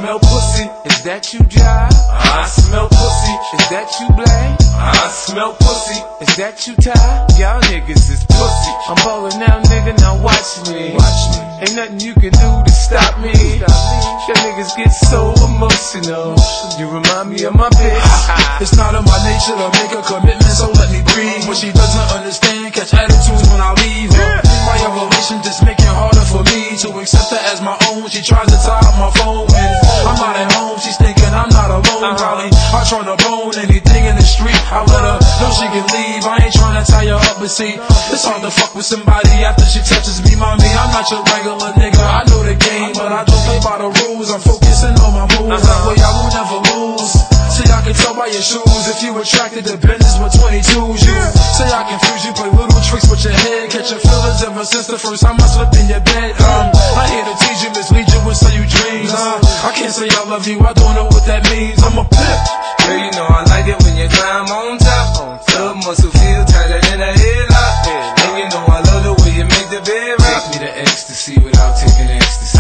smell pussy. Is that you, Jive? I smell pussy. Is that you, Blay? I smell pussy. Is that you, Ty? Y'all niggas is pussy. I'm ballin' now, nigga, now watch me. Ain't nothing you can do to stop me. Y'all niggas get so emotional. You remind me of my bitch. It's not in my nature to make a commitment, so let me breathe. When she doesn't understand, catch attitudes when I leave her. My elevation just make it harder for me to accept her as my own. She tries to tie up my phone when I'm not at home. She's thinking I'm not alone. Probably I try to bone anything in the street. I let her know she can leave. I ain't trying to tie her up, but see, it's hard to fuck with somebody after she touches me, mommy. I'm not your regular nigga. I know the game, but I don't play by the rules. I'm focusing on my moves. That way I will never lose. See, I can tell by your shoes if you attracted to business with 22s. You say I confuse you, play little tricks with your head. Catch your feelings ever since the first time I slept in your bed. I here to teach you, mislead you, and sell you dreams. I can't say I love you, I don't know what that means. I'm a pimp. Girl, you know I like it when you climb on top. Love muscle feel tighter than a headlock. And you know I love the way you make the bed rock. Take me to ecstasy without taking ecstasy.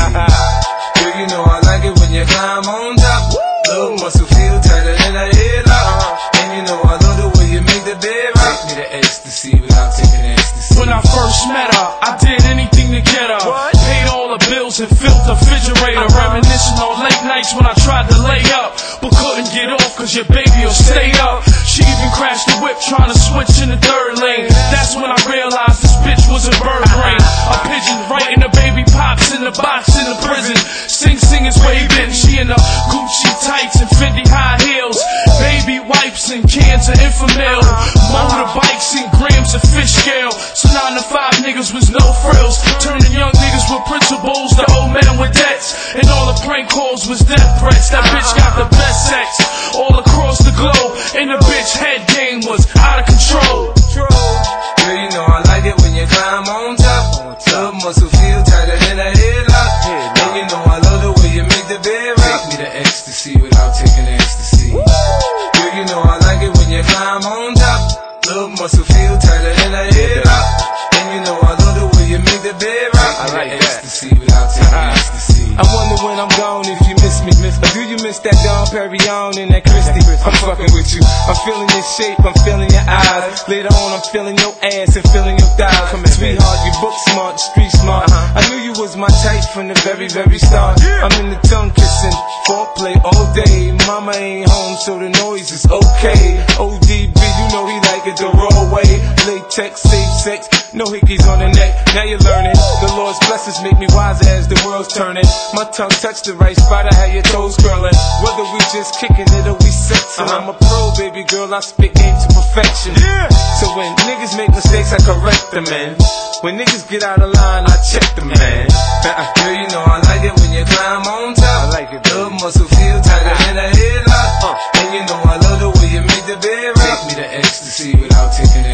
Girl, you know I like it when you climb on top. Love muscle feel tighter than a headlock. And you know I love the way you make the bed rock. Take me to ecstasy without taking ecstasy. When I first met her, I did anything to get her. Paid all the bills and filled the refrigerator. Reminiscing on late nights when I tried to lay up, but couldn't get off cause your baby will stay up. She even crashed the whip trying to switch in the third lane. That's when I realized this bitch was a bird brain. A pigeon writing the baby pops in the box in the prison. Sing is waving. She in the Gucci tights and Fendi high heels. Baby wipes and cans of Infamil. Motorbikes and grams of fish scale. So 9 to 5 niggas was no frills. Turning young niggas with principles to old men with debts. And all the prank calls was death threats. That bitch got the best sex all across the globe. And the bitch head game was out of control. Girl, you know I like it when you climb on top. Love muscle feel tighter than a headlock. And you know I love the way you make the bed rock. Take me to ecstasy without taking ecstasy. Girl, you know I like it when you climb on top. Love muscle feel tighter than a headlock. And you know I love the way you make the bed rock. I like ecstasy without taking ecstasy. I wonder when I'm gone if you miss me. Or do you miss that Dom Perignon and that Christie? I'm fucking with you. I'm feeling your shape, I'm feeling your eyes. Later on, I'm feeling your ass and feeling your thighs. Sweetheart, you book smart, street smart. I knew you was my type from the very, very start. I'm in the tongue kissing, foreplay all day. Mama ain't home, so the noise is okay. ODB, you know he like it the raw way. Latex, safe sex, no hickeys on the neck. Now you're learning. The Lord's blessings make me wiser as the world's turning. My tongue touched the right spot, I had your toes curling. Whether we just kicking it or we sexing, I'm a pro, baby girl, I spit game to perfection. So when niggas make mistakes, I correct them, man. When niggas get out of line, I check them, man. Girl, you know I like it when you climb on top. I like it, love muscle feel tighter than a headlock. And you know I love the way you make the bed rock. Take me to ecstasy without taking it.